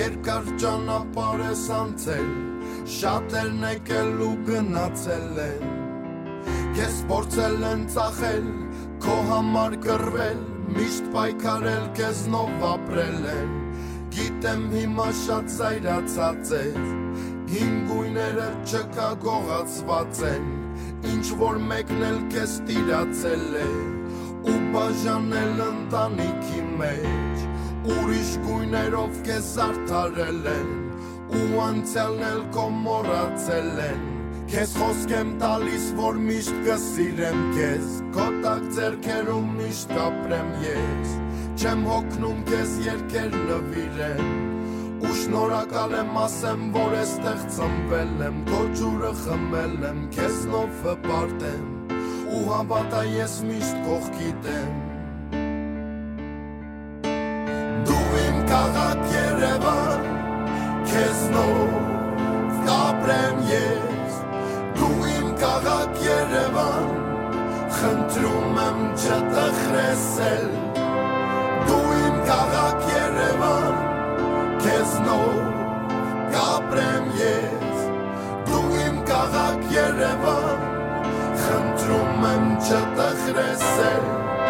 Երկար ճանապարհ ես անցել, շատերն եկել ու գնացել են, քեզ փորձել են ծախել, քո համար կռվել, միշտ պայքարել, քեզնով ապրել են, գիտեմ հիմա շատ զայրացած ես, հին գույները չկա գողացված են, ինչ որ մեկն էլ քեզ տիրացել է, ու բաժանել ընտանիքի մեջ, ուրիշ գույներով քեզ արդարել են, ու անցյալն էլ քո մոռացել են, քեզ խոսք եմ տալիս, որ միշտ կսիրեմ քեզ, քո տակ ձեռքերում միշտ կապրեմ ես, չեմ հոգնում քեզ երգեր նվիրեմ, ու շնորհակալ եմ ասեմ, որ էստեղ ծնվել եմ, քո ջուրը խմել եմ, քեզնով հպարտ եմ, ու հավատա ես միշտ կողքիդ եմ, դու իմ քաղաք Երևան, քեզնով կապրեմ ես, դու իմ քաղաք Երևան, խնդրում եմ չտխրեսել, դու իմ քաղաք Երևան, քեզնով կապրեմ ես, դու իմ քաղաք Երևան, խնդրում եմ չտխրեսել,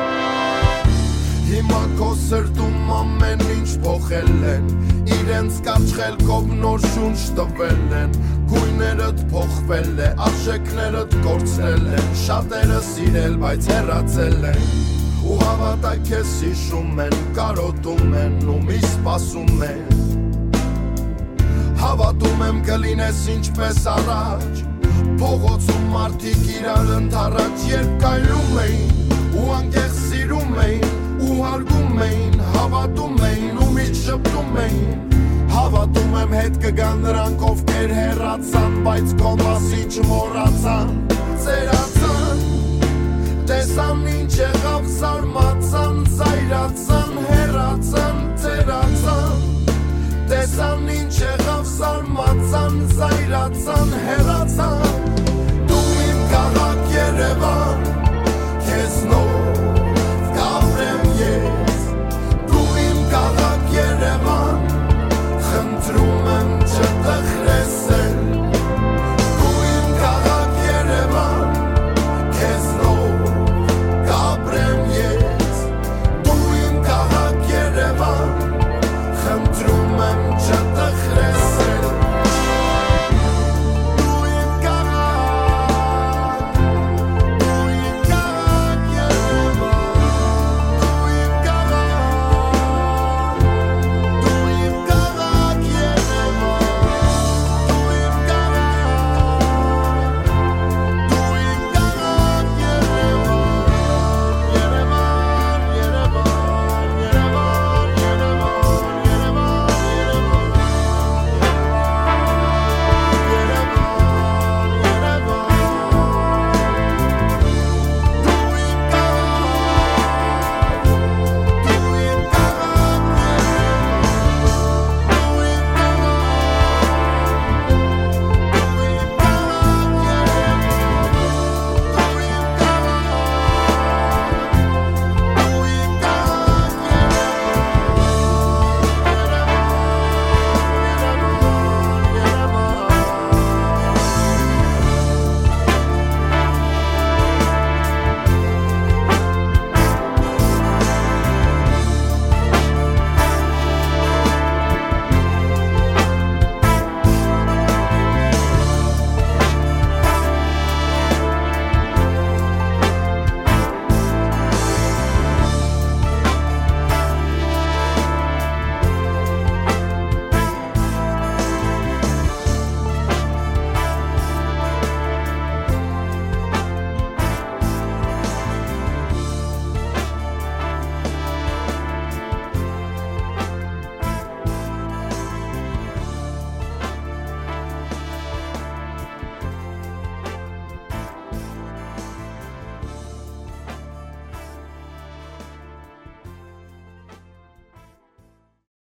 հիմա քո սրտում ամեն ինչ փոխել են, իրենց կարճ խելքով նոր շունչ տվել են, գույներդ փոխվել է, արժեքներդ կորցրել են, շատերը սիրել, բայց հեռացել են, ու հավատա քեզ հիշում են, կարոտում են, ու մի սպասում են, հավատում եմ կլինես ինչպես առաջ, փողոցում մարդիկ իրար ընդառաջ, երբ կայլում էին, ու անկեղծ սիրում էին, ու հարգում էին, հավատում էին, ու միշտ շփում էին, հավատում եմ հետ կգան նրանք ովքեր հեռացան, բայց քո մասին չմոռացան, ծերացան, տեսան ինչ եղավ, զարմացան, զայրացան, հեռացան, ծերացան, տեսան ինչ եղավ, զարմացան, զայրացան, հեռացան,